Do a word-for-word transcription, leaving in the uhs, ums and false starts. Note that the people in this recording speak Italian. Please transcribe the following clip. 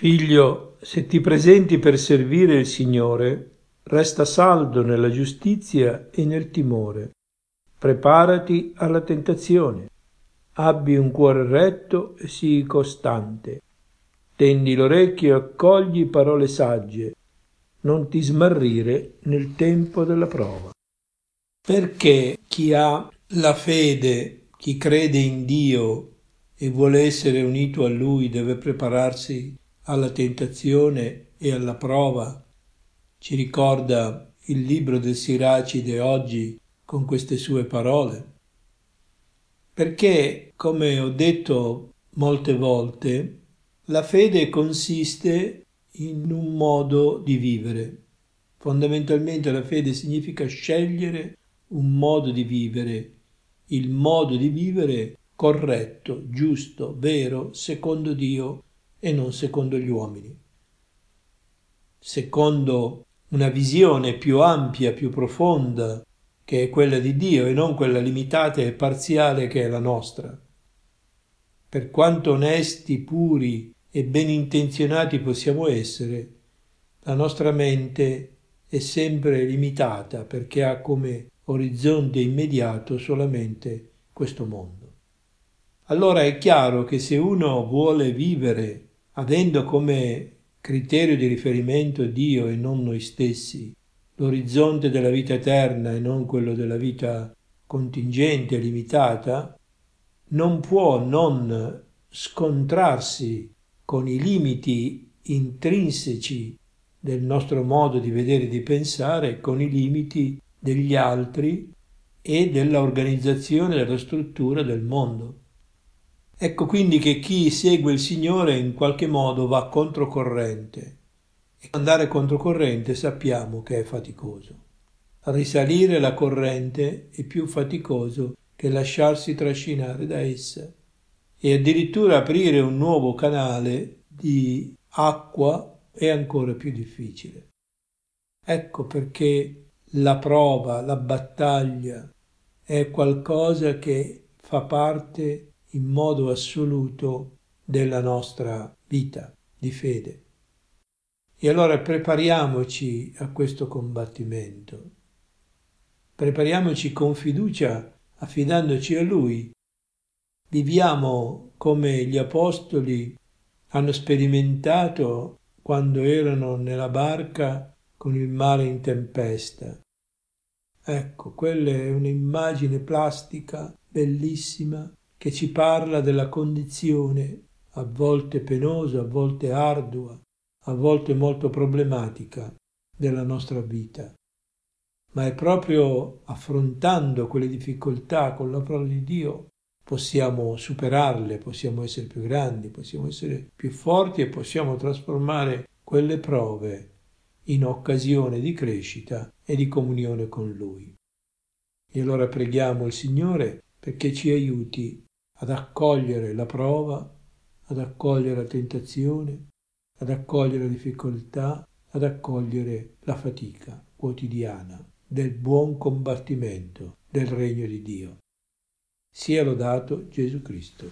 Figlio, se ti presenti per servire il Signore, resta saldo nella giustizia e nel timore. Preparati alla tentazione. Abbi un cuore retto e sii costante. Tendi l'orecchio e accogli parole sagge. Non ti smarrire nel tempo della prova. Perché chi ha la fede, chi crede in Dio e vuole essere unito a Lui, deve prepararsi alla tentazione e alla prova? Ci ricorda il libro del Siracide oggi con queste sue parole. Perché, come ho detto molte volte, la fede consiste in un modo di vivere. Fondamentalmente la fede significa scegliere un modo di vivere, il modo di vivere corretto, giusto, vero, secondo Dio e non secondo gli uomini. Secondo una visione più ampia, più profonda, che è quella di Dio e non quella limitata e parziale che è la nostra. Per quanto onesti, puri e ben intenzionati possiamo essere, la nostra mente è sempre limitata perché ha come orizzonte immediato solamente questo mondo. Allora è chiaro che se uno vuole vivere avendo come criterio di riferimento Dio e non noi stessi, l'orizzonte della vita eterna e non quello della vita contingente e limitata, non può non scontrarsi con i limiti intrinseci del nostro modo di vedere e di pensare, con i limiti degli altri e dell'organizzazione, della struttura del mondo. Ecco quindi che chi segue il Signore in qualche modo va controcorrente. E andare controcorrente sappiamo che è faticoso. Risalire la corrente è più faticoso che lasciarsi trascinare da essa. E addirittura aprire un nuovo canale di acqua è ancora più difficile. Ecco perché la prova, la battaglia è qualcosa che fa parte in modo assoluto della nostra vita di fede. E allora prepariamoci a questo combattimento. Prepariamoci con fiducia, affidandoci a Lui. Viviamo come gli apostoli hanno sperimentato quando erano nella barca con il mare in tempesta. Ecco, quella è un'immagine plastica bellissima che ci parla della condizione, a volte penosa, a volte ardua, a volte molto problematica della nostra vita. Ma è proprio affrontando quelle difficoltà con la parola di Dio possiamo superarle, possiamo essere più grandi, possiamo essere più forti e possiamo trasformare quelle prove in occasione di crescita e di comunione con Lui. E allora preghiamo il Signore perché ci aiuti ad accogliere la prova, ad accogliere la tentazione, ad accogliere la difficoltà, ad accogliere la fatica quotidiana del buon combattimento del regno di Dio. Sia lodato Gesù Cristo.